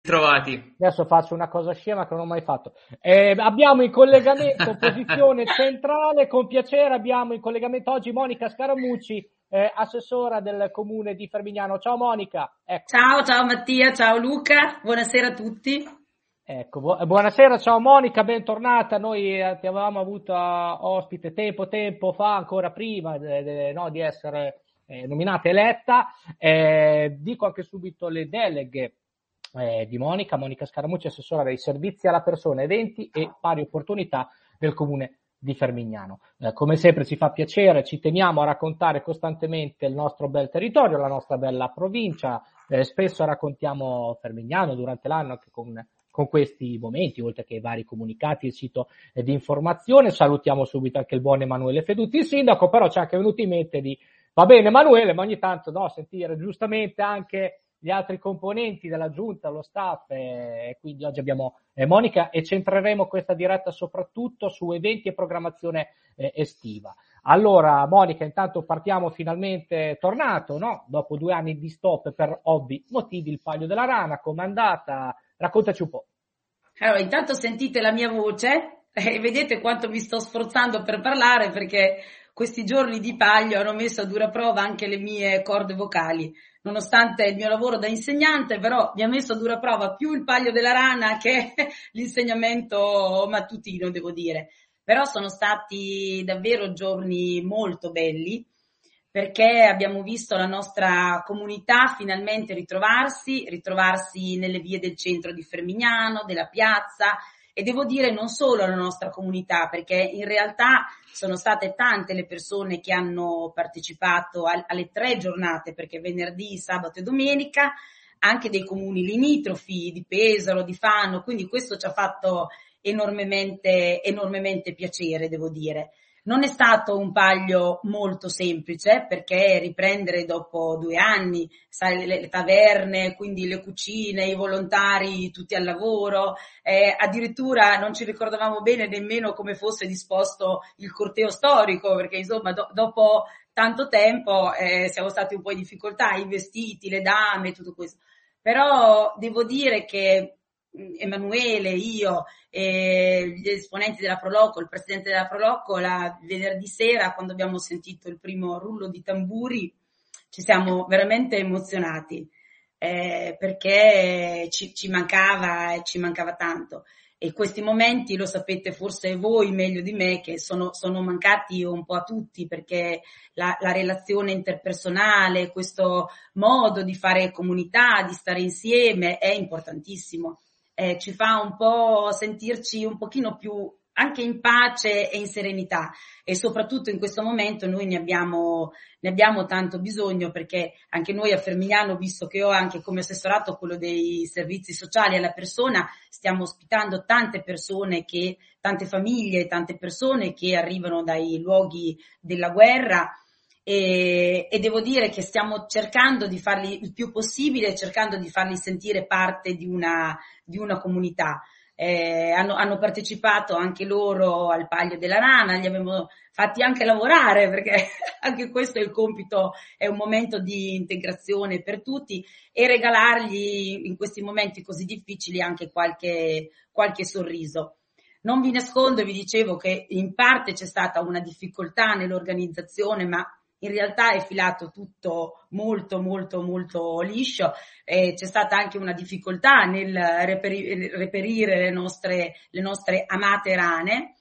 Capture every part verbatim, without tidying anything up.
Trovati. Adesso faccio una cosa scema che non ho mai fatto. Eh, abbiamo in collegamento posizione centrale, con piacere abbiamo in collegamento oggi Monica Scaramucci, eh, assessora del comune di Fermignano. Ciao Monica. Ecco. Ciao, ciao Mattia, ciao Luca, buonasera a tutti. Ecco, bu- buonasera, ciao Monica, bentornata. Noi eh, ti avevamo avuto uh, ospite tempo tempo fa, ancora prima de, de, no, di essere eh, nominata eletta. Eh, dico anche subito le deleghe Eh, di Monica, Monica Scaramucci, assessora dei servizi alla persona, eventi e pari opportunità del comune di Fermignano. Eh, come sempre ci fa piacere, ci teniamo a raccontare costantemente il nostro bel territorio, la nostra bella provincia, eh, spesso raccontiamo Fermignano durante l'anno anche con, con questi momenti, oltre che i vari comunicati, il sito eh, di informazione. Salutiamo subito anche il buon Emanuele Feduti, il sindaco, però ci è anche venuto in mente di, va bene Emanuele, ma ogni tanto no, sentire giustamente anche gli altri componenti della giunta, lo staff, e eh, quindi oggi abbiamo eh, Monica e centreremo questa diretta soprattutto su eventi e programmazione eh, estiva. Allora Monica, intanto partiamo finalmente tornato, no? Dopo due anni di stop per ovvi motivi, il Palio della Rana, com'è andata? Raccontaci un po'. Allora, intanto sentite la mia voce e vedete quanto mi sto sforzando per parlare, perché questi giorni di Palio hanno messo a dura prova anche le mie corde vocali. Nonostante il mio lavoro da insegnante, però mi ha messo a dura prova più il Palio della Rana che l'insegnamento mattutino, devo dire. Però sono stati davvero giorni molto belli, perché abbiamo visto la nostra comunità finalmente ritrovarsi, ritrovarsi nelle vie del centro di Fermignano, della piazza, e devo dire non solo la nostra comunità, perché in realtà sono state tante le persone che hanno partecipato alle tre giornate, perché venerdì, sabato e domenica, anche dei comuni limitrofi di Pesaro, di Fano, quindi questo ci ha fatto enormemente, enormemente piacere, devo dire. Non è stato un Palio molto semplice, perché riprendere dopo due anni, sai, le, le taverne, quindi le cucine, i volontari tutti al lavoro, eh, addirittura non ci ricordavamo bene nemmeno come fosse disposto il corteo storico, perché insomma do, dopo tanto tempo eh, siamo stati un po' in difficoltà, i vestiti, le dame, tutto questo. Però devo dire che Emanuele, io e gli esponenti della Proloco, il presidente della Proloco, la venerdì sera, quando abbiamo sentito il primo rullo di tamburi, ci siamo veramente emozionati, eh, perché ci, ci mancava e ci mancava tanto. E questi momenti, lo sapete forse voi meglio di me, che sono, sono mancati un po' a tutti, perché la, la relazione interpersonale, questo modo di fare comunità, di stare insieme è importantissimo. Eh, ci fa un po' sentirci un pochino più anche in pace e in serenità, e soprattutto in questo momento noi ne abbiamo, ne abbiamo tanto bisogno, perché anche noi a Fermignano, visto che ho anche come assessorato quello dei servizi sociali alla persona, stiamo ospitando tante persone che, tante famiglie, tante persone che arrivano dai luoghi della guerra. E, e devo dire che stiamo cercando di farli il più possibile, cercando di farli sentire parte di una, di una comunità. Eh, hanno, hanno partecipato anche loro al Palio della Rana, li abbiamo fatti anche lavorare, perché anche questo è il compito, è un momento di integrazione per tutti, e regalargli in questi momenti così difficili anche qualche, qualche sorriso. Non vi nascondo, vi dicevo che in parte c'è stata una difficoltà nell'organizzazione, ma in realtà è filato tutto molto molto molto liscio, e c'è stata anche una difficoltà nel reperire, reperire le nostre, le nostre amate rane,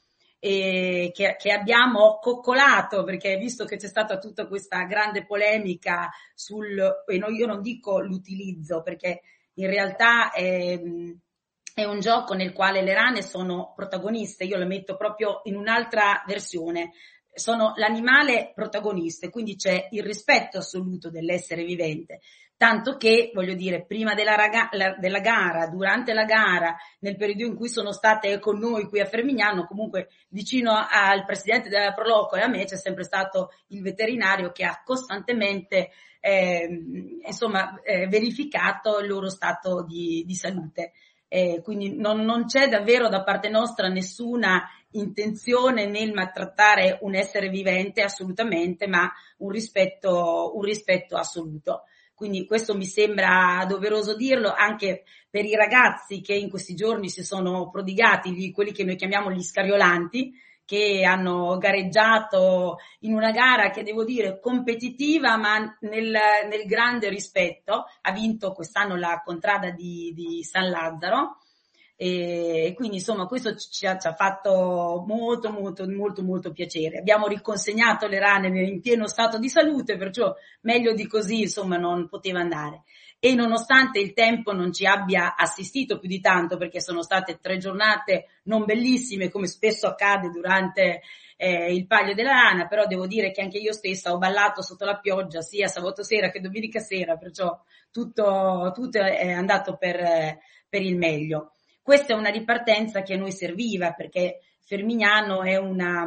e che, che abbiamo coccolato, perché visto che c'è stata tutta questa grande polemica sul, e no, io non dico l'utilizzo, perché in realtà è, è un gioco nel quale le rane sono protagoniste, io le metto proprio in un'altra versione. Sono l'animale protagonista, quindi c'è il rispetto assoluto dell'essere vivente, tanto che, voglio dire, prima della, raga, la, della gara, durante la gara, nel periodo in cui sono state con noi qui a Fermignano, comunque vicino al presidente della Proloco e a me c'è sempre stato il veterinario che ha costantemente eh, insomma eh, verificato il loro stato di, di salute. Eh, quindi non, non c'è davvero da parte nostra nessuna intenzione nel maltrattare un essere vivente, assolutamente, ma un rispetto, un rispetto assoluto. quindi questo mi sembra doveroso dirlo anche per i ragazzi che in questi giorni si sono prodigati, quelli che noi chiamiamo gli scariolanti, che hanno gareggiato in una gara che devo dire competitiva ma nel, nel grande rispetto. Ha vinto quest'anno la contrada di, di San Lazzaro e quindi insomma questo ci ha, ci ha fatto molto molto molto molto piacere. Abbiamo riconsegnato le rane in pieno stato di salute, perciò meglio di così insomma non poteva andare. E nonostante il tempo non ci abbia assistito più di tanto, perché sono state tre giornate non bellissime come spesso accade durante eh, il Palio della Rana, però devo dire che anche io stessa ho ballato sotto la pioggia sia sabato sera che domenica sera, perciò tutto, tutto è andato per, per il meglio. Questa è una ripartenza che a noi serviva, perché Fermignano è una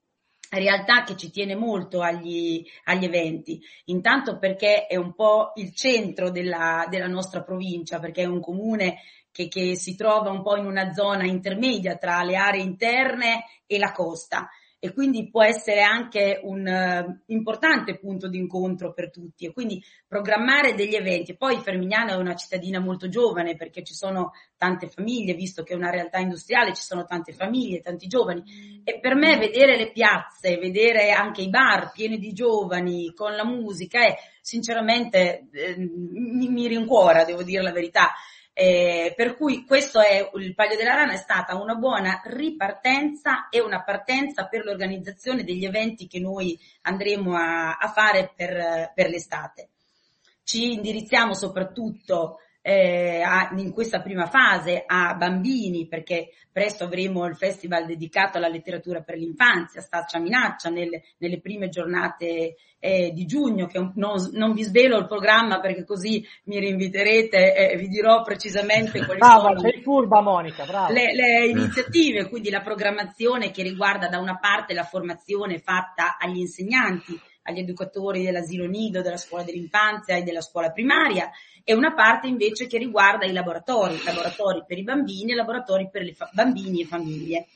realtà che ci tiene molto agli, agli eventi, intanto perché è un po' il centro della, della nostra provincia, perché è un comune che, che si trova un po' in una zona intermedia tra le aree interne e la costa, e quindi può essere anche un uh, importante punto di incontro per tutti, e quindi programmare degli eventi. Poi Fermignano è una cittadina molto giovane, perché ci sono tante famiglie, visto che è una realtà industriale, ci sono tante famiglie, tanti giovani, e per me vedere le piazze, vedere anche i bar pieni di giovani con la musica è sinceramente eh, mi, mi rincuora, devo dire la verità. Eh, per cui questo è il Palio della Rana, è stata una buona ripartenza e una partenza per l'organizzazione degli eventi che noi andremo a, a fare per, per l'estate. Ci indirizziamo soprattutto eh, a, in questa prima fase a bambini, perché presto avremo il festival dedicato alla letteratura per l'infanzia, Staccia Minaccia, nelle, nelle prime giornate eh, di giugno, che non, non vi svelo il programma perché così mi rinviterete e vi dirò precisamente quali brava, sono sei furba, Monica, brava. Le, le iniziative, quindi la programmazione che riguarda da una parte la formazione fatta agli insegnanti, agli educatori dell'asilo nido, della scuola dell'infanzia e della scuola primaria, e una parte invece che riguarda i laboratori, laboratori per i bambini e laboratori per le fa- bambini e famiglie.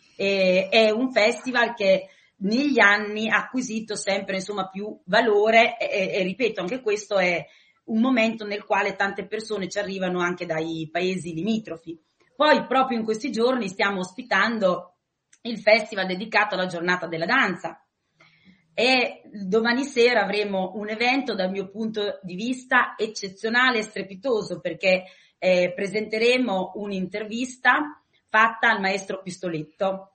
E, è un festival che negli anni ha acquisito sempre insomma più valore e, e, e ripeto, anche questo è un momento nel quale tante persone ci arrivano anche dai paesi limitrofi. Poi proprio in questi giorni stiamo ospitando il festival dedicato alla giornata della danza, e domani sera avremo un evento dal mio punto di vista eccezionale e strepitoso, perché eh, presenteremo un'intervista fatta al maestro Pistoletto.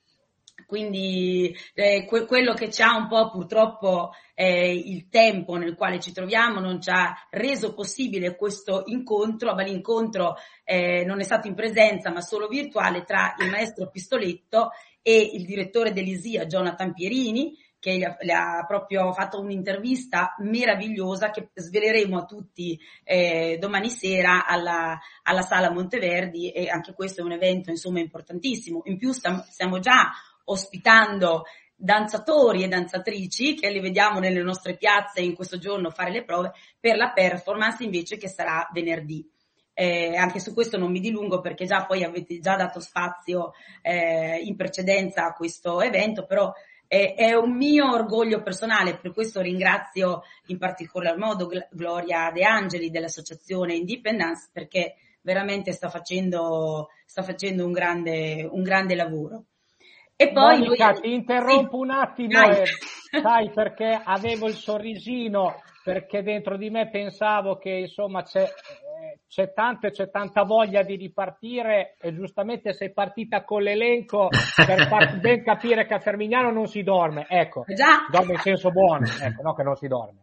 Quindi eh, que- quello che ci ha un po' purtroppo eh, il tempo nel quale ci troviamo non ci ha reso possibile questo incontro, ma l'incontro eh, non è stato in presenza ma solo virtuale tra il maestro Pistoletto e il direttore dell'I S I A, Jonathan Pierini, che gli ha, gli ha proprio fatto un'intervista meravigliosa che sveleremo a tutti eh, domani sera alla, alla Sala Monteverdi, e anche questo è un evento insomma importantissimo. In più stiamo, stiamo già ospitando danzatori e danzatrici che li vediamo nelle nostre piazze in questo giorno fare le prove per la performance invece che sarà venerdì. Eh, anche su questo non mi dilungo perché già poi avete già dato spazio eh, in precedenza a questo evento, però è, è un mio orgoglio personale, per questo ringrazio in particolar modo Gloria De Angeli dell'associazione Independence, perché veramente sta facendo, sta facendo un grande, un grande lavoro. E poi Monica, lui... ti interrompo sì. un attimo, e, sai, perché avevo il sorrisino, perché dentro di me pensavo che insomma c'è, eh, c'è tanto e c'è tanta voglia di ripartire, e giustamente sei partita con l'elenco per far ben capire che a Fermignano non si dorme, ecco, già. dorme in senso buono, ecco, no che non si dorme.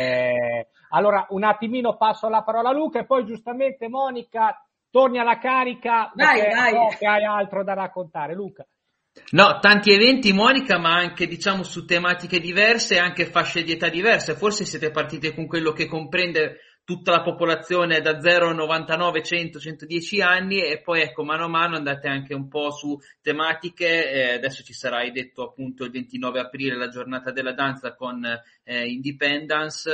Eh, allora un attimino passo la parola a Luca e poi giustamente Monica torni alla carica perché vai, vai. so che hai altro da raccontare. Luca. No, tanti eventi Monica, ma anche diciamo su tematiche diverse e anche fasce di età diverse. Forse siete partite con quello che comprende tutta la popolazione da zero a novantanove, cento, centodieci anni, e poi ecco mano a mano andate anche un po' su tematiche. Eh, adesso ci sarà, hai detto appunto il ventinove aprile la giornata della danza con eh, Independence,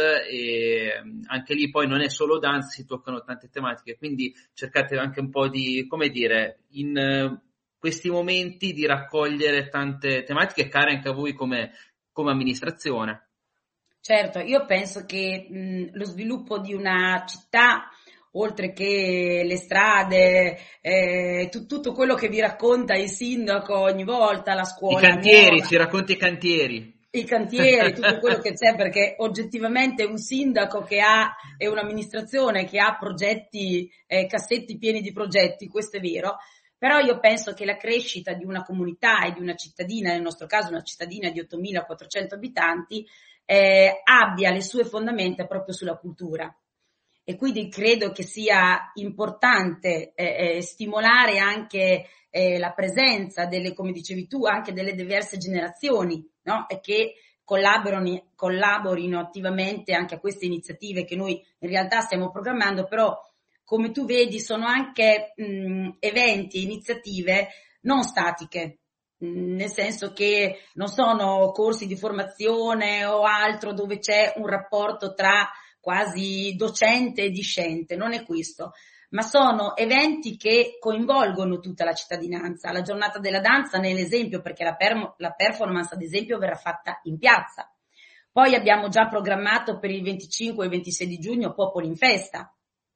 e anche lì poi non è solo danza, si toccano tante tematiche, quindi cercate anche un po' di, come dire, in eh, questi momenti di raccogliere tante tematiche care anche a voi come, come amministrazione. Certo, io penso che mh, lo sviluppo di una città, oltre che le strade, eh, tu- tutto quello che vi racconta il sindaco ogni volta, la I scuola cantieri, nuova, ci racconti i cantieri. i cantieri, tutto quello che c'è, perché oggettivamente un sindaco che ha e un'amministrazione che ha progetti, eh, cassetti pieni di progetti, questo è vero, però io penso che la crescita di una comunità e di una cittadina, nel nostro caso una cittadina di ottomilaquattrocento abitanti, eh, abbia le sue fondamenta proprio sulla cultura. E quindi credo che sia importante eh, eh, stimolare anche eh, la presenza delle, come dicevi tu, anche delle diverse generazioni, no? E che collaborino, collaborino attivamente anche a queste iniziative che noi in realtà stiamo programmando, però come tu vedi sono anche mh, eventi e iniziative non statiche, mh, nel senso che non sono corsi di formazione o altro dove c'è un rapporto tra quasi docente e discente, non è questo, ma sono eventi che coinvolgono tutta la cittadinanza. La giornata della danza nell'esempio, perché la, per, la performance ad esempio verrà fatta in piazza. Poi abbiamo già programmato per il venticinque e il ventisei di giugno Popoli in Festa,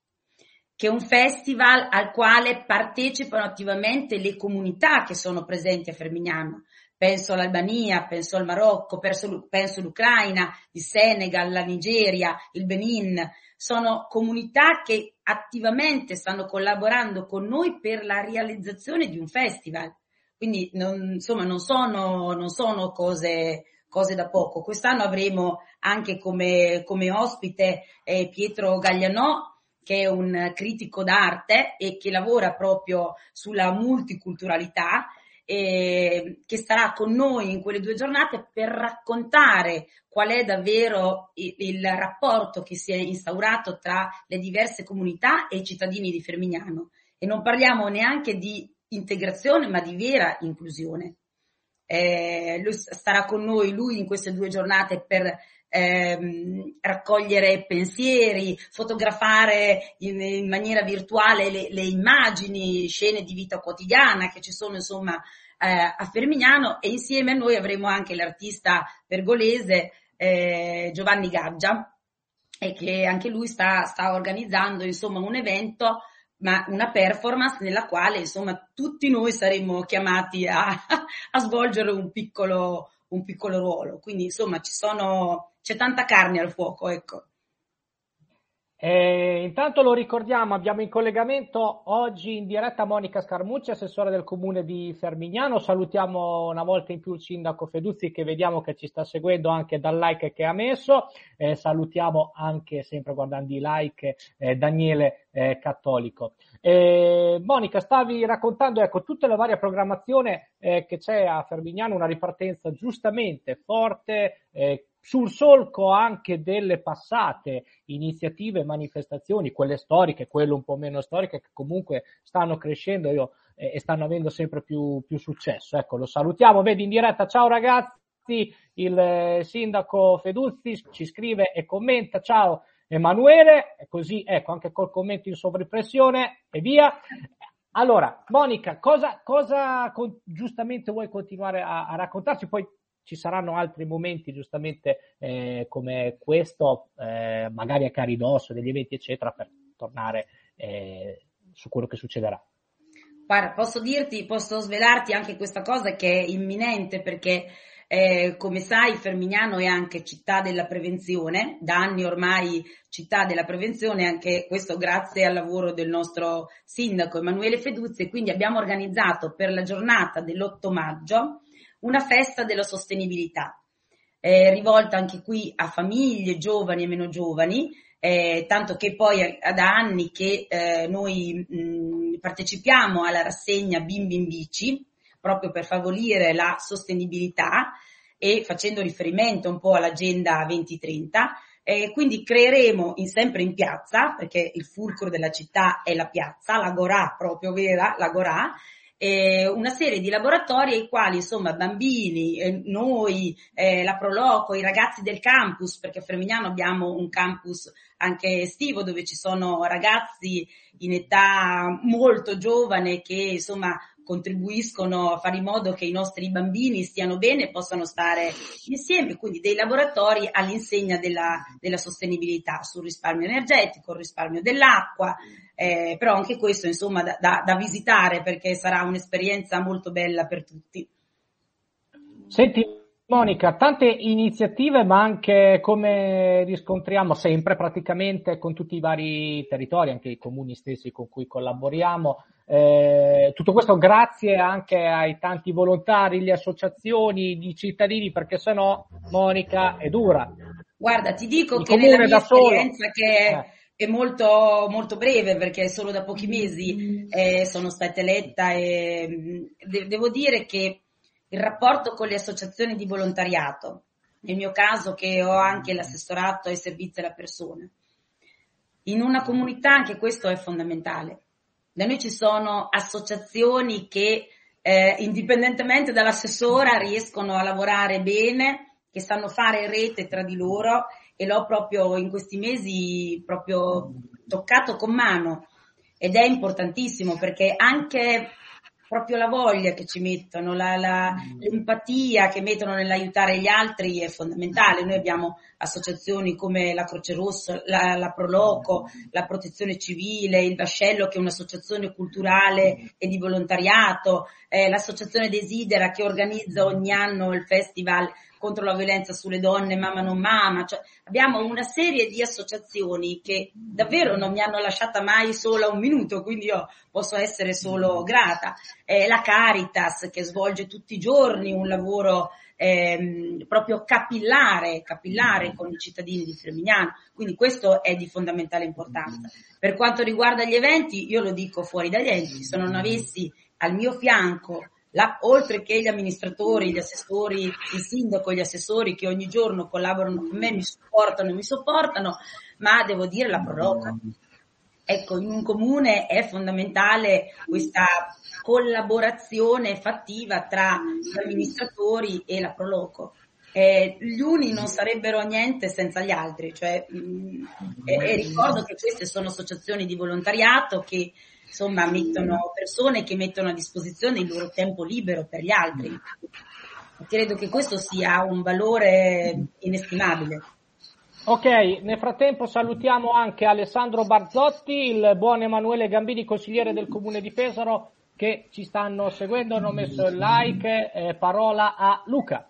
che è un festival al quale partecipano attivamente le comunità che sono presenti a Fermignano. Penso all'Albania, penso al Marocco, penso, penso all'Ucraina, il Senegal, la Nigeria, il Benin. Sono comunità che attivamente stanno collaborando con noi per la realizzazione di un festival. Quindi non, insomma non sono, non sono cose, cose da poco. Quest'anno avremo anche come, come ospite eh, Pietro Gaglianò, che è un critico d'arte e che lavora proprio sulla multiculturalità, eh, che starà con noi in quelle due giornate per raccontare qual è davvero il, il rapporto che si è instaurato tra le diverse comunità e i cittadini di Fermignano. E non parliamo neanche di integrazione, ma di vera inclusione. Eh, lui starà con noi, lui in queste due giornate per ehm, raccogliere pensieri, fotografare in, in maniera virtuale le, le immagini, scene di vita quotidiana che ci sono insomma eh, a Fermignano, e insieme a noi avremo anche l'artista pergolese eh, Giovanni Gaggia, e che anche lui sta, sta organizzando insomma un evento, ma una performance nella quale insomma tutti noi saremo chiamati a, a svolgere un piccolo, un piccolo ruolo. Quindi insomma ci sono, c'è tanta carne al fuoco, ecco. Eh, intanto lo ricordiamo, abbiamo in collegamento oggi in diretta Monica Scarmucci, assessore del comune di Fermignano. Salutiamo una volta in più il sindaco Feduzzi, che vediamo che ci sta seguendo anche dal like che ha messo. Eh, salutiamo anche, sempre guardando i like, eh, Daniele eh, Cattolico. Eh, Monica, stavi raccontando ecco tutte le varie programmazioni eh, che c'è a Fermignano, una ripartenza giustamente forte, eh, sul solco anche delle passate iniziative, manifestazioni, quelle storiche, quelle un po' meno storiche, che comunque stanno crescendo io, eh, e stanno avendo sempre più, più successo. Ecco, lo salutiamo, vedi in diretta, ciao ragazzi, il eh, sindaco Feduzzi ci scrive e commenta, ciao Emanuele, e così ecco anche col commento in sovrimpressione e via. Allora, Monica, cosa, cosa con, giustamente vuoi continuare a, a raccontarci? Poi ci saranno altri momenti giustamente eh, come questo, eh, magari a caridosso degli eventi eccetera, per tornare eh, su quello che succederà. Guarda, posso dirti, posso svelarti anche questa cosa che è imminente, perché eh, come sai Fermignano è anche città della prevenzione, da anni ormai città della prevenzione, anche questo grazie al lavoro del nostro sindaco Emanuele Feduzzi, e quindi abbiamo organizzato per la giornata dell'otto maggio una festa della sostenibilità, eh, rivolta anche qui a famiglie, giovani e meno giovani, eh, tanto che poi è da anni che eh, noi mh, partecipiamo alla rassegna Bimbi in Bici, proprio per favorire la sostenibilità e facendo riferimento un po' all'agenda venti trenta, eh, quindi creeremo in, sempre in piazza, perché il fulcro della città è la piazza, l'agorà proprio vera, l'agorà, Eh, una serie di laboratori ai quali insomma bambini, eh, noi, eh, la Proloco, i ragazzi del campus, perché a Fermignano abbiamo un campus anche estivo dove ci sono ragazzi in età molto giovane che insomma contribuiscono a fare in modo che i nostri bambini stiano bene e possano stare insieme, quindi dei laboratori all'insegna della, della sostenibilità sul risparmio energetico, il risparmio dell'acqua, eh, però anche questo insomma da, da, da visitare, perché sarà un'esperienza molto bella per tutti. Senti Monica, tante iniziative, ma anche, come riscontriamo sempre praticamente con tutti i vari territori, anche i comuni stessi con cui collaboriamo, eh, tutto questo grazie anche ai tanti volontari, le associazioni di cittadini, perché sennò Monica è dura. Guarda, ti dico Il che nella mia solo, esperienza che è, eh. è molto, molto breve, perché solo da pochi mesi eh, sono stata eletta, e de- devo dire che il rapporto con le associazioni di volontariato, nel mio caso che ho anche l'assessorato ai servizi alla persona, in una comunità anche questo è fondamentale. Da noi ci sono associazioni che eh, indipendentemente dall'assessora riescono a lavorare bene, che sanno fare rete tra di loro, e l'ho proprio in questi mesi proprio toccato con mano, ed è importantissimo perché anche proprio la voglia che ci mettono, la, la, l'empatia che mettono nell'aiutare gli altri è fondamentale. Noi abbiamo associazioni come la Croce Rossa, la, la Proloco, la Protezione Civile, il Vascello che è un'associazione culturale e di volontariato, eh, l'associazione Desidera che organizza ogni anno il festival contro la violenza sulle donne, Mamma non Mama, cioè abbiamo una serie di associazioni che davvero non mi hanno lasciata mai sola un minuto, quindi io posso essere solo grata. Eh, la Caritas che svolge tutti i giorni un lavoro ehm, proprio capillare, capillare con i cittadini di Firmignano, quindi questo è di fondamentale importanza. Per quanto riguarda gli eventi, io lo dico fuori dagli enti, se non avessi al mio fianco La, oltre che gli amministratori, gli assessori, il sindaco e gli assessori che ogni giorno collaborano con me, mi supportano e mi sopportano, ma devo dire la Proloco. Ecco, in un comune è fondamentale questa collaborazione fattiva tra gli amministratori e la Proloco. Eh, gli uni non sarebbero niente senza gli altri, cioè, mh, e, e ricordo che queste sono associazioni di volontariato che insomma mettono persone che mettono a disposizione il loro tempo libero per gli altri. E credo che questo sia un valore inestimabile. Ok, nel frattempo salutiamo anche Alessandro Barzotti, il buon Emanuele Gambini, consigliere del comune di Pesaro, che ci stanno seguendo, hanno messo il like. Eh, parola a Luca.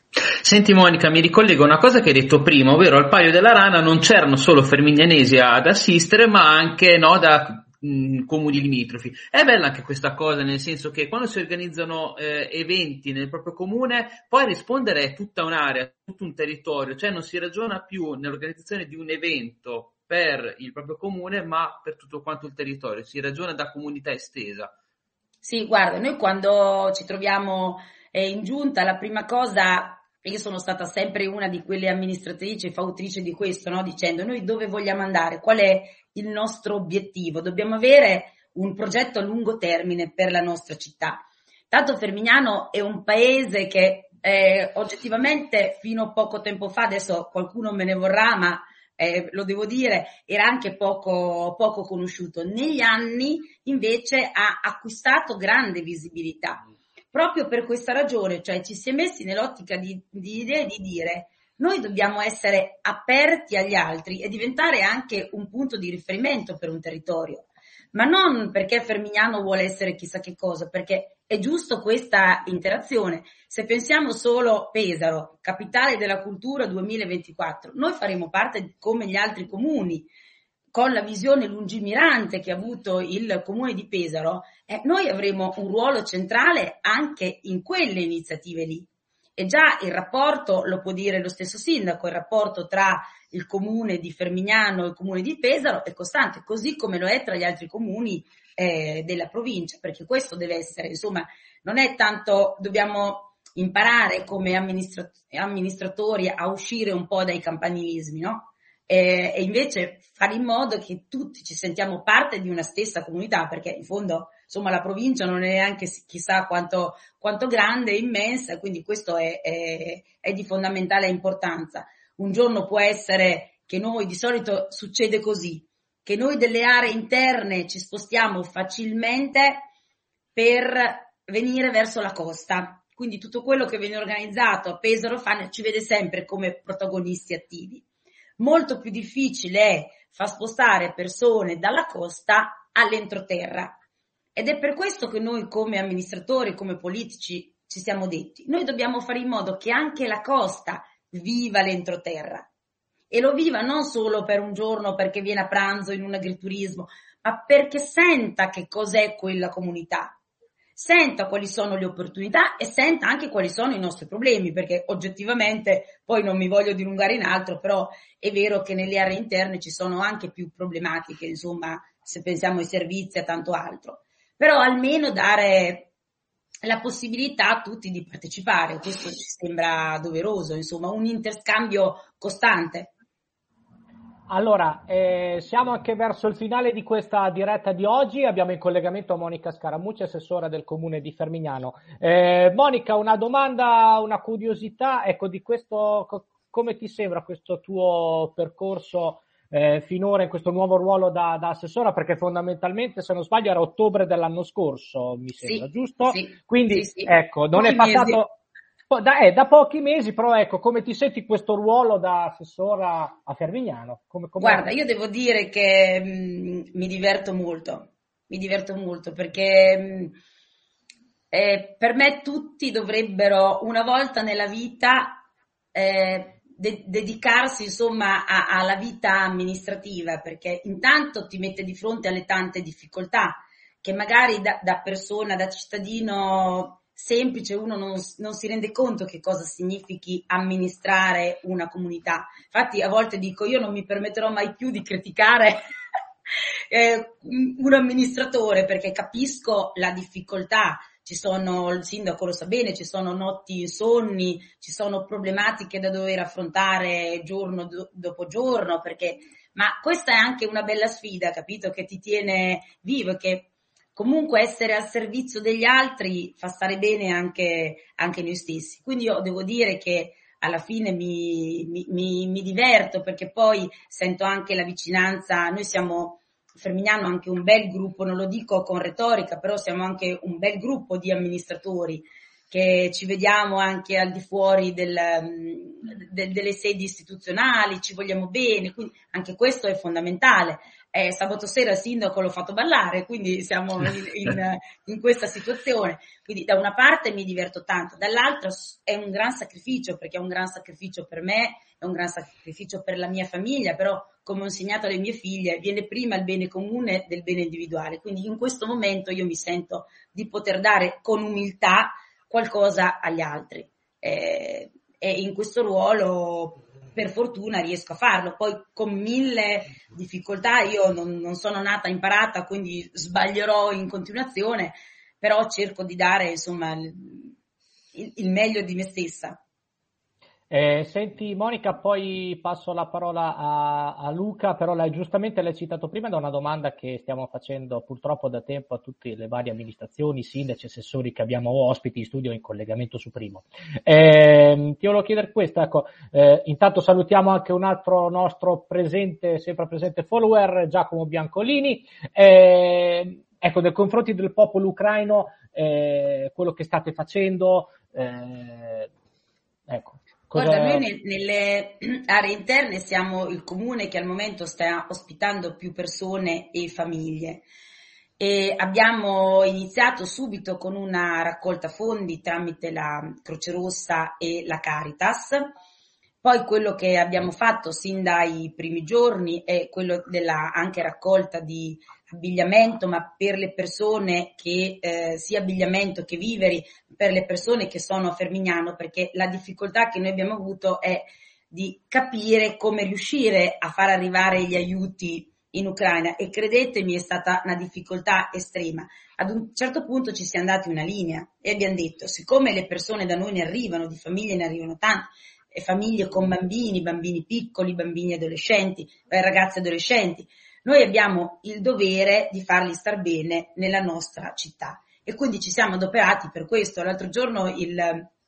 Senti Monica, mi ricollego a una cosa che hai detto prima, ovvero al Palio della Rana non c'erano solo fermignanesi ad assistere, ma anche no, da mh, comuni limitrofi. È bella anche questa cosa, nel senso che quando si organizzano eh, eventi nel proprio comune, poi rispondere è tutta un'area, tutto un territorio, cioè non si ragiona più nell'organizzazione di un evento per il proprio comune, ma per tutto quanto il territorio, si ragiona da comunità estesa. Sì, guarda, noi quando ci troviamo eh, in giunta, la prima cosa, io sono stata sempre una di quelle amministratrici e fautrici di questo, no? Dicendo noi dove vogliamo andare, qual è il nostro obiettivo, dobbiamo avere un progetto a lungo termine per la nostra città. Tanto Fermignano è un paese che eh, oggettivamente fino a poco tempo fa, adesso qualcuno me ne vorrà, ma eh, lo devo dire, era anche poco, poco conosciuto. Negli anni invece ha acquistato grande visibilità. Proprio per questa ragione, cioè ci si è messi nell'ottica di, di idea di dire noi dobbiamo essere aperti agli altri e diventare anche un punto di riferimento per un territorio, ma non perché Fermignano vuole essere chissà che cosa, perché è giusto questa interazione. Se pensiamo solo Pesaro, capitale della cultura duemilaventiquattro, noi faremo parte come gli altri comuni, con la visione lungimirante che ha avuto il comune di Pesaro, eh, noi avremo un ruolo centrale anche in quelle iniziative lì. E già il rapporto, lo può dire lo stesso sindaco, il rapporto tra il comune di Fermignano e il comune di Pesaro è costante, così come lo è tra gli altri comuni eh, della provincia, perché questo deve essere, insomma, non è tanto, dobbiamo imparare come amministrat- amministratori a uscire un po' dai campanilismi, no? E, e invece fare in modo che tutti ci sentiamo parte di una stessa comunità, perché in fondo insomma la provincia non è neanche chissà quanto, quanto grande, immensa, quindi questo è, è, è di fondamentale importanza. Un giorno può essere che noi, di solito succede così, che noi delle aree interne ci spostiamo facilmente per venire verso la costa. Quindi tutto quello che viene organizzato a Pesaro Fan ci vede sempre come protagonisti attivi. Molto più difficile è far spostare persone dalla costa all'entroterra. Ed è per questo che noi come amministratori, come politici, ci siamo detti, noi dobbiamo fare in modo che anche la costa viva l'entroterra. E lo viva non solo per un giorno perché viene a pranzo in un agriturismo, ma perché senta che cos'è quella comunità, senta quali sono le opportunità e senta anche quali sono i nostri problemi, perché oggettivamente, poi non mi voglio dilungare in altro, però è vero che nelle aree interne ci sono anche più problematiche, insomma, se pensiamo ai servizi e tanto altro. Però almeno dare la possibilità a tutti di partecipare, questo ci sembra doveroso, insomma, un interscambio costante. Allora, eh, siamo anche verso il finale di questa diretta di oggi, abbiamo in collegamento Monica Scaramucci, assessora del comune di Fermignano. Eh, Monica, una domanda, una curiosità, ecco, di questo, co- come ti sembra questo tuo percorso eh, finora in questo nuovo ruolo da, da assessora? Perché fondamentalmente, se non sbaglio, era ottobre dell'anno scorso, mi sembra, Sì, giusto? sì, Quindi, sì, sì. ecco, non Pochi è passato... mesi. Da, eh, da pochi mesi, però ecco, come ti senti questo ruolo da assessora a Fermignano? Come, come... Guarda, io devo dire che mh, mi diverto molto, mi diverto molto perché mh, eh, per me tutti dovrebbero una volta nella vita eh, de- dedicarsi insomma a- alla vita amministrativa, perché intanto ti mette di fronte alle tante difficoltà che magari da, da persona, da cittadino semplice uno non, non si rende conto che cosa significhi amministrare una comunità. Infatti a volte dico io non mi permetterò mai più di criticare eh, un amministratore perché capisco la difficoltà. Ci sono, il sindaco lo sa bene, ci sono notti insonni, ci sono problematiche da dover affrontare giorno do, dopo giorno, perché, ma questa è anche una bella sfida, capito? Che ti tiene vivo, che comunque essere al servizio degli altri fa stare bene anche, anche noi stessi. Quindi io devo dire che alla fine mi, mi, mi, mi diverto perché poi sento anche la vicinanza, noi siamo Fermignano anche un bel gruppo, non lo dico con retorica, però siamo anche un bel gruppo di amministratori che ci vediamo anche al di fuori del, del, delle sedi istituzionali, ci vogliamo bene, quindi anche questo è fondamentale. Eh, sabato sera il sindaco l'ho fatto ballare, quindi siamo in, in, in questa situazione. Quindi da una parte mi diverto tanto, dall'altra è un gran sacrificio, perché è un gran sacrificio per me, è un gran sacrificio per la mia famiglia, però come ho insegnato alle mie figlie, viene prima il bene comune del bene individuale. Quindi in questo momento io mi sento di poter dare con umiltà qualcosa agli altri. Eh, e in questo ruolo per fortuna riesco a farlo, poi con mille difficoltà, io non, non sono nata imparata, quindi sbaglierò in continuazione, però cerco di dare insomma il, il, il meglio di me stessa. Eh, senti Monica, poi passo la parola a, a Luca, però lei, giustamente l'hai citato prima da una domanda che stiamo facendo purtroppo da tempo a tutte le varie amministrazioni, sindaci, assessori che abbiamo ospiti in studio in collegamento su Primo. Eh, ti volevo chiedere questo, ecco, eh, intanto salutiamo anche un altro nostro presente, sempre presente follower, Giacomo Biancolini. Eh, ecco, nei confronti del popolo ucraino, eh, quello che state facendo, eh, ecco. Cosa... Guarda, noi nelle aree interne siamo il comune che al momento sta ospitando più persone e famiglie e abbiamo iniziato subito con una raccolta fondi tramite la Croce Rossa e la Caritas. Poi quello che abbiamo fatto sin dai primi giorni è quello della anche raccolta di abbigliamento, ma per le persone che eh, sia abbigliamento che viveri, per le persone che sono a Fermignano, perché la difficoltà che noi abbiamo avuto è di capire come riuscire a far arrivare gli aiuti in Ucraina e credetemi è stata una difficoltà estrema. Ad un certo punto ci siamo dati una linea e abbiamo detto, siccome le persone da noi ne arrivano, di famiglie ne arrivano tante, e famiglie con bambini, bambini piccoli, bambini adolescenti, ragazzi adolescenti, noi abbiamo il dovere di farli star bene nella nostra città e quindi ci siamo adoperati per questo. L'altro giorno il,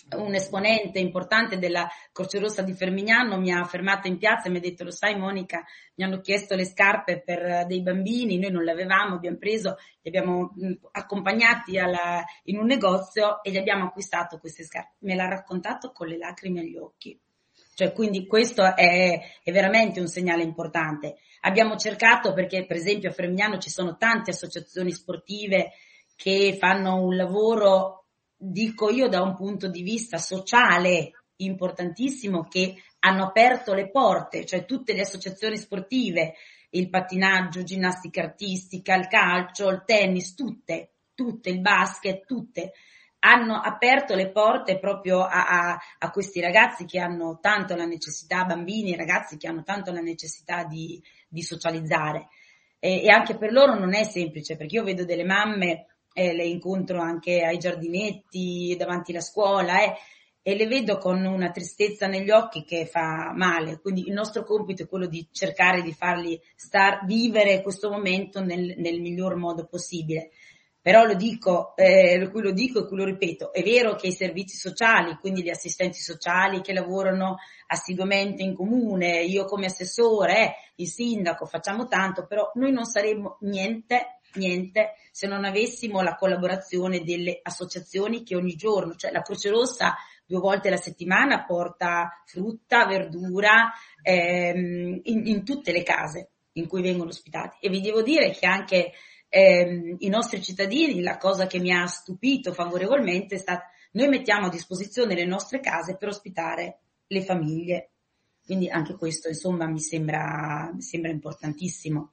un esponente importante della Croce Rossa di Fermignano mi ha fermato in piazza e mi ha detto: lo sai Monica, mi hanno chiesto le scarpe per dei bambini, noi non le avevamo, abbiamo preso, li abbiamo accompagnati alla, in un negozio e gli abbiamo acquistato queste scarpe. Me l'ha raccontato con le lacrime agli occhi. Cioè, quindi questo è, è veramente un segnale importante. Abbiamo cercato, perché per esempio a Fermignano ci sono tante associazioni sportive che fanno un lavoro, dico io, da un punto di vista sociale importantissimo, che hanno aperto le porte, cioè tutte le associazioni sportive, il pattinaggio, ginnastica artistica, il calcio, il tennis, tutte, tutte, il basket, tutte, hanno aperto le porte proprio a, a, a questi ragazzi che hanno tanto la necessità, bambini e ragazzi che hanno tanto la necessità di, di socializzare. E, e anche per loro non è semplice, perché io vedo delle mamme, eh, le incontro anche ai giardinetti davanti alla scuola, eh, e le vedo con una tristezza negli occhi che fa male. Quindi il nostro compito è quello di cercare di farli star, vivere questo momento nel, nel miglior modo possibile. Però lo dico, eh, qui lo dico e qui lo ripeto, è vero che i servizi sociali, quindi gli assistenti sociali che lavorano assiduamente in comune, io come assessore, eh, il sindaco, facciamo tanto, però noi non saremmo niente, niente se non avessimo la collaborazione delle associazioni che ogni giorno, cioè la Croce Rossa due volte alla settimana porta frutta, verdura ehm, in, in tutte le case in cui vengono ospitati. E vi devo dire che anche Eh, i nostri cittadini, la cosa che mi ha stupito favorevolmente è stata: noi mettiamo a disposizione le nostre case per ospitare le famiglie, quindi anche questo insomma mi sembra, mi sembra importantissimo.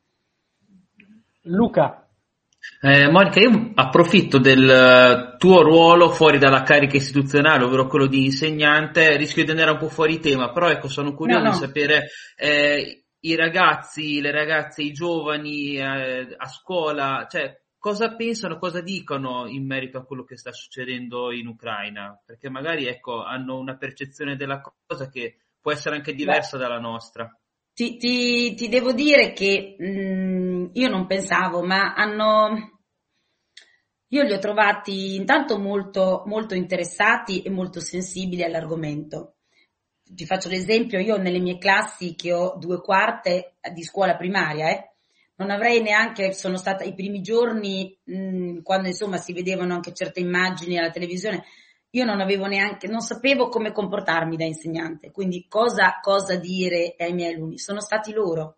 Luca. Eh, Monica, io approfitto del tuo ruolo fuori dalla carica istituzionale, ovvero quello di insegnante. Rischio di andare un po' fuori tema, però ecco, sono curioso no, no. di sapere eh, i ragazzi, le ragazze, i giovani eh, a scuola, cioè cosa pensano, cosa dicono in merito a quello che sta succedendo in Ucraina? Perché magari ecco hanno una percezione della cosa che può essere anche diversa Beh, dalla nostra. Ti, ti, ti devo dire che mh, io non pensavo, ma hanno, io li ho trovati intanto molto, molto interessati e molto sensibili all'argomento. Ti faccio l'esempio, io nelle mie classi, che ho due quarte di scuola primaria, eh, non avrei neanche, sono stata i primi giorni, mh, quando insomma si vedevano anche certe immagini alla televisione, io non avevo neanche, non sapevo come comportarmi da insegnante, quindi cosa, cosa dire ai miei alunni. Sono stati loro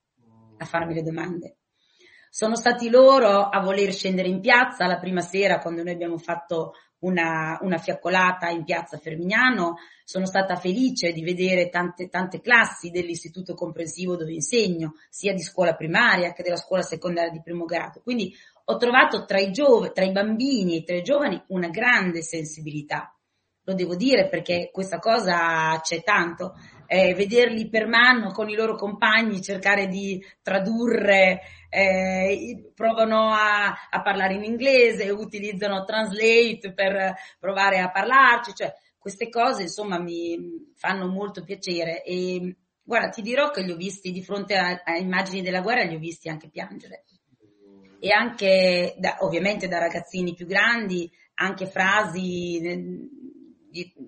a farmi le domande. Sono stati loro a voler scendere in piazza la prima sera, quando noi abbiamo fatto una, una fiaccolata in piazza Fermignano. Sono stata felice di vedere tante, tante classi dell'istituto comprensivo dove insegno, sia di scuola primaria che della scuola secondaria di primo grado. Quindi ho trovato tra i, giov- tra i bambini e tra i giovani una grande sensibilità. Lo devo dire, perché questa cosa c'è tanto. Eh, vederli per mano con i loro compagni, cercare di tradurre, eh, provano a, a parlare in inglese, utilizzano Translate per provare a parlarci, cioè queste cose insomma mi fanno molto piacere. E guarda, ti dirò che li ho visti di fronte a, a immagini della guerra, li ho visti anche piangere, e anche da, ovviamente da ragazzini più grandi, anche frasi di,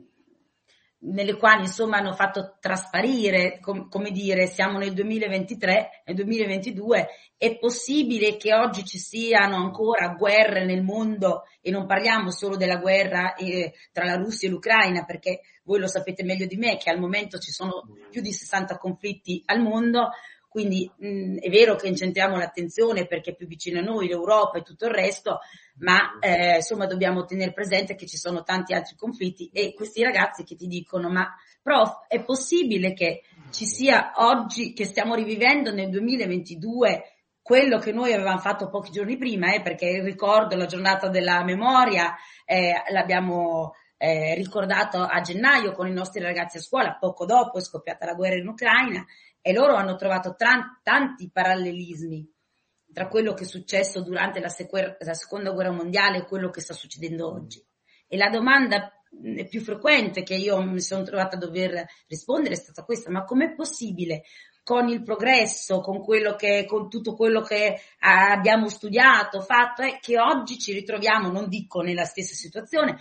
nelle quali insomma hanno fatto trasparire, com, come dire, siamo nel duemilaventitré, nel duemilaventidue, è possibile che oggi ci siano ancora guerre nel mondo, e non parliamo solo della guerra eh, tra la Russia e l'Ucraina, perché voi lo sapete meglio di me che al momento ci sono più di sessanta conflitti al mondo. Quindi mh, è vero che incentriamo l'attenzione perché è più vicino a noi l'Europa e tutto il resto, ma eh, insomma dobbiamo tenere presente che ci sono tanti altri conflitti, e questi ragazzi che ti dicono: ma prof, è possibile che ci sia oggi, che stiamo rivivendo nel duemilaventidue quello che noi avevamo fatto pochi giorni prima, eh, perché ricordo la giornata della memoria, eh, l'abbiamo eh, ricordato a gennaio con i nostri ragazzi a scuola, poco dopo è scoppiata la guerra in Ucraina, e loro hanno trovato tra- tanti parallelismi tra quello che è successo durante la, sequer- la seconda guerra mondiale e quello che sta succedendo oggi. E la domanda più frequente che io mi sono trovata a dover rispondere è stata questa: ma com'è possibile, con il progresso, con quello che, con tutto quello che abbiamo studiato, fatto, è che oggi ci ritroviamo, non dico nella stessa situazione,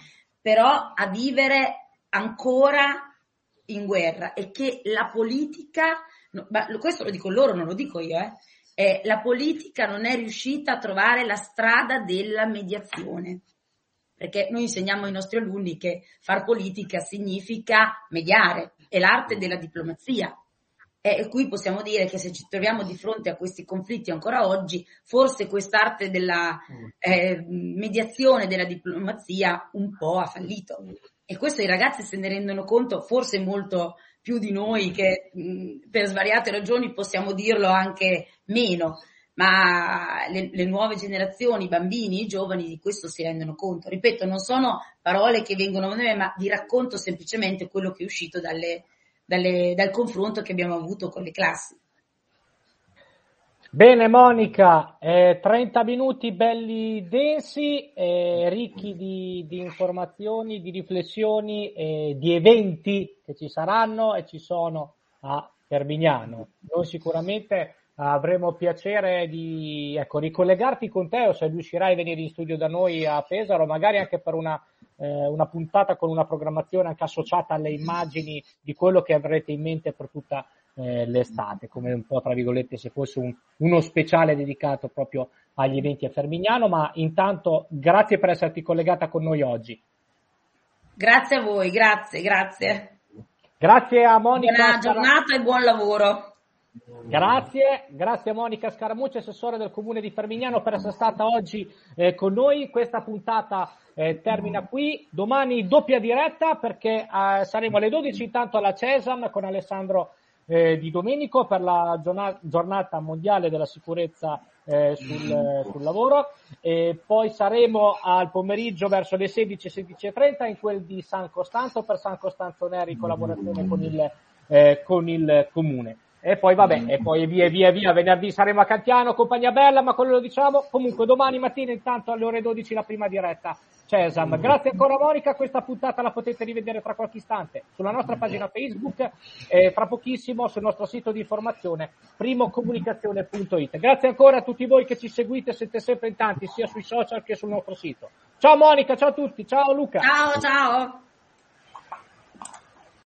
però a vivere ancora in guerra, e che la politica, no, ma questo lo dico loro, non lo dico io, eh, eh, la politica non è riuscita a trovare la strada della mediazione, perché noi insegniamo ai nostri alunni che far politica significa mediare, è l'arte della diplomazia. E qui possiamo dire che se ci troviamo di fronte a questi conflitti ancora oggi, forse quest'arte della eh, mediazione, della diplomazia un po' ha fallito. E questo i ragazzi se ne rendono conto, forse molto più di noi che mh, per svariate ragioni possiamo dirlo anche meno, ma le, le nuove generazioni, i bambini, i giovani di questo si rendono conto. Ripeto, non sono parole che vengono da me, ma vi racconto semplicemente quello che è uscito dalle Dalle, dal confronto che abbiamo avuto con le classi. Bene Monica, eh, trenta minuti belli densi, eh, ricchi di, di informazioni, di riflessioni, eh, di eventi che ci saranno e ci sono a Fermignano. Noi sicuramente avremo piacere di ecco, ricollegarti con te, o se riuscirai a venire in studio da noi a Pesaro, magari anche per una Eh, una puntata con una programmazione anche associata alle immagini di quello che avrete in mente per tutta eh, l'estate, come un po' tra virgolette se fosse un, uno speciale dedicato proprio agli eventi a Fermignano. Ma intanto grazie per esserti collegata con noi oggi. Grazie a voi, grazie, grazie. Grazie a Monica. Buona giornata e buon lavoro. Grazie, grazie a Monica Scaramucci, assessore del Comune di Fermignano, per essere stata oggi eh, con noi. Questa puntata eh, termina qui, domani doppia diretta perché eh, saremo alle dodici intanto alla Cesam con Alessandro eh, Di Domenico per la giornata, giornata mondiale della sicurezza eh, sul, sul lavoro, e poi saremo al pomeriggio verso le sedici, sedici e trenta in quel di San Costanzo per San Costanzo Neri in collaborazione con il, eh, con il Comune. E poi vabbè, e poi via via via, venerdì saremo a Cantiano, compagnia bella, ma quello lo diciamo. Comunque domani mattina intanto alle ore dodici la prima diretta Cesam. Grazie ancora Monica, questa puntata la potete rivedere tra qualche istante sulla nostra pagina Facebook e fra pochissimo sul nostro sito di informazione primocomunicazione punto it. Grazie ancora a tutti voi che ci seguite, siete sempre in tanti sia sui social che sul nostro sito. Ciao Monica, ciao a tutti, ciao Luca. Ciao ciao.